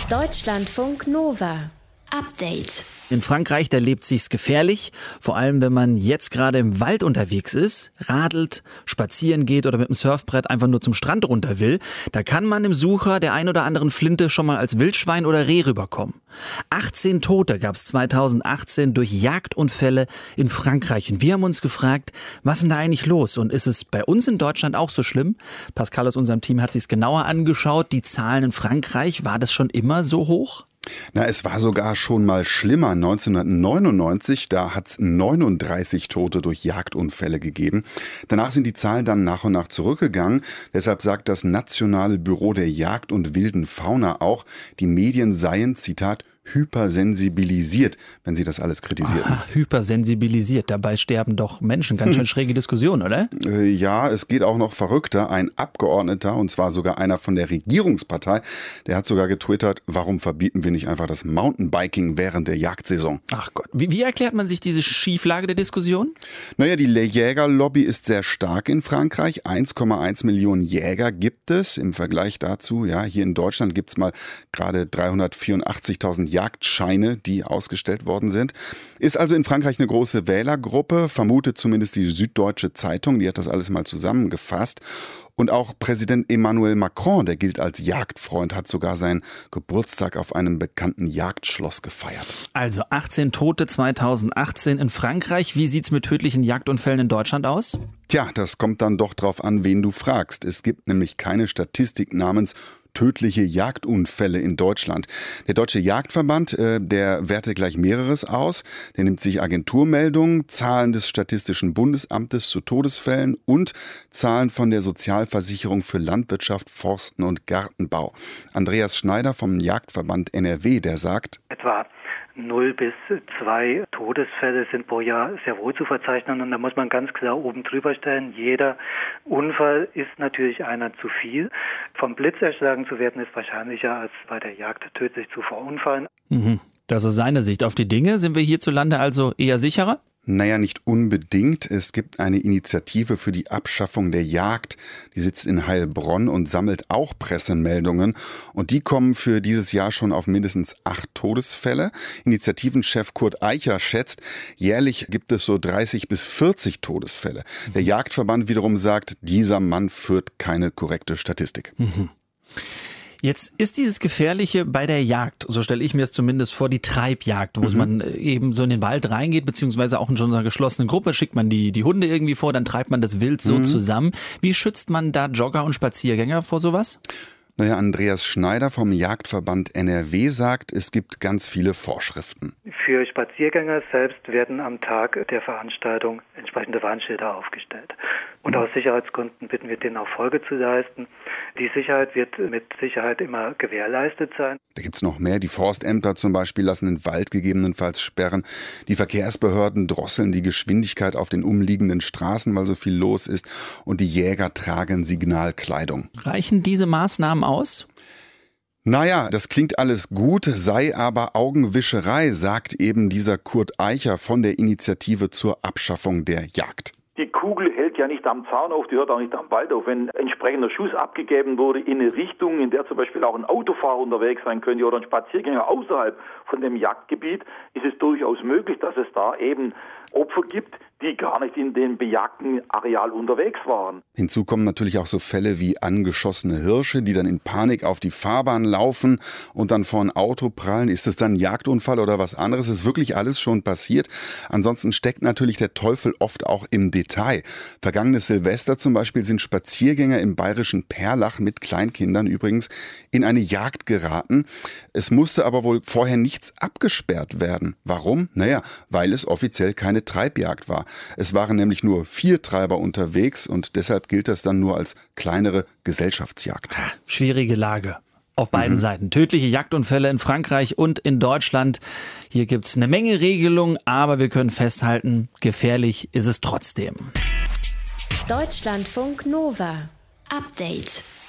Deutschlandfunk Nova. Update. In Frankreich, da lebt sich's gefährlich, vor allem wenn man jetzt gerade im Wald unterwegs ist, radelt, spazieren geht oder mit dem Surfbrett einfach nur zum Strand runter will. Da kann man im Sucher der ein oder anderen Flinte schon mal als Wildschwein oder Reh rüberkommen. 18 Tote gab's 2018 durch Jagdunfälle in Frankreich. Und wir haben uns gefragt, was ist denn da eigentlich los? Und ist es bei uns in Deutschland auch so schlimm? Pascal aus unserem Team hat sich's genauer angeschaut. Die Zahlen in Frankreich, war das schon immer so hoch? Na, es war sogar schon mal schlimmer. 1999, da hat es 39 Tote durch Jagdunfälle gegeben. Danach sind die Zahlen dann nach und nach zurückgegangen. Deshalb sagt das Nationale Büro der Jagd und wilden Fauna auch, die Medien seien, Zitat, hypersensibilisiert, wenn sie das alles kritisierten. Hypersensibilisiert, dabei sterben doch Menschen. Ganz schön schräge Diskussion, oder? Ja, es geht auch noch verrückter. Ein Abgeordneter, und zwar sogar einer von der Regierungspartei, der hat sogar getwittert, warum verbieten wir nicht einfach das Mountainbiking während der Jagdsaison? Ach Gott, wie erklärt man sich diese Schieflage der Diskussion? Naja, die Jägerlobby ist sehr stark in Frankreich. 1,1 Millionen Jäger gibt es. Im Vergleich dazu, ja, hier in Deutschland gibt es mal gerade 384.000 Jagdscheine, die ausgestellt worden sind. Ist also in Frankreich eine große Wählergruppe, vermutet zumindest die Süddeutsche Zeitung, die hat das alles mal zusammengefasst. Und auch Präsident Emmanuel Macron, der gilt als Jagdfreund, hat sogar seinen Geburtstag auf einem bekannten Jagdschloss gefeiert. Also 18 Tote 2018 in Frankreich. Wie sieht's mit tödlichen Jagdunfällen in Deutschland aus? Tja, das kommt dann doch drauf an, wen du fragst. Es gibt nämlich keine Statistik namens tödliche Jagdunfälle in Deutschland. Der Deutsche Jagdverband, der wertet gleich mehreres aus. Der nimmt sich Agenturmeldungen, Zahlen des Statistischen Bundesamtes zu Todesfällen und Zahlen von der Sozialversicherung für Landwirtschaft, Forsten und Gartenbau. Andreas Schneider vom Jagdverband NRW, der sagt: Etwa 0 bis 2 Todesfälle sind pro Jahr sehr wohl zu verzeichnen, und da muss man ganz klar oben drüber stellen, jeder Unfall ist natürlich einer zu viel. Vom Blitz erschlagen zu werden ist wahrscheinlicher, als bei der Jagd tödlich zu verunfallen. Das ist seine Sicht auf die Dinge. Sind wir hierzulande also eher sicherer? Naja, nicht unbedingt. Es gibt eine Initiative für die Abschaffung der Jagd. Die sitzt in Heilbronn und sammelt auch Pressemeldungen. Und die kommen für dieses Jahr schon auf mindestens 8 Todesfälle. Initiativenchef Kurt Eicher schätzt, jährlich gibt es so 30 bis 40 Todesfälle. Der Jagdverband wiederum sagt, dieser Mann führt keine korrekte Statistik. Jetzt ist dieses Gefährliche bei der Jagd, so stelle ich mir es zumindest vor, die Treibjagd, wo man eben so in den Wald reingeht, beziehungsweise auch in so einer geschlossenen Gruppe, schickt man die Hunde irgendwie vor, dann treibt man das Wild so zusammen. Wie schützt man da Jogger und Spaziergänger vor sowas? Naja, Andreas Schneider vom Jagdverband NRW sagt, es gibt ganz viele Vorschriften. Für Spaziergänger selbst werden am Tag der Veranstaltung entsprechende Warnschilder aufgestellt. Und aus Sicherheitsgründen bitten wir, denen auch Folge zu leisten. Die Sicherheit wird mit Sicherheit immer gewährleistet sein. Da gibt's noch mehr. Die Forstämter zum Beispiel lassen den Wald gegebenenfalls sperren. Die Verkehrsbehörden drosseln die Geschwindigkeit auf den umliegenden Straßen, weil so viel los ist. Und die Jäger tragen Signalkleidung. Reichen diese Maßnahmen aus? Naja, das klingt alles gut, sei aber Augenwischerei, sagt eben dieser Kurt Eicher von der Initiative zur Abschaffung der Jagd. Die Kugel hält ja nicht am Zaun auf, die hört auch nicht am Wald auf. Wenn entsprechender Schuss abgegeben wurde in eine Richtung, in der zum Beispiel auch ein Autofahrer unterwegs sein könnte oder ein Spaziergänger außerhalb von dem Jagdgebiet, ist es durchaus möglich, dass es da eben Opfer gibt, die gar nicht in dem bejagten Areal unterwegs waren. Hinzu kommen natürlich auch so Fälle wie angeschossene Hirsche, die dann in Panik auf die Fahrbahn laufen und dann vor ein Auto prallen. Ist es dann ein Jagdunfall oder was anderes? Ist wirklich alles schon passiert? Ansonsten steckt natürlich der Teufel oft auch im Detail. Vergangenes Silvester zum Beispiel sind Spaziergänger im bayerischen Perlach mit Kleinkindern übrigens in eine Jagd geraten. Es musste aber wohl vorher nichts abgesperrt werden. Warum? Naja, weil es offiziell keine Treibjagd war. Es waren nämlich nur 4 Treiber unterwegs und deshalb gilt das dann nur als kleinere Gesellschaftsjagd. Schwierige Lage. Auf beiden Seiten. Tödliche Jagdunfälle in Frankreich und in Deutschland. Hier gibt's eine Menge Regelungen, aber wir können festhalten, gefährlich ist es trotzdem. Deutschlandfunk Nova. Update.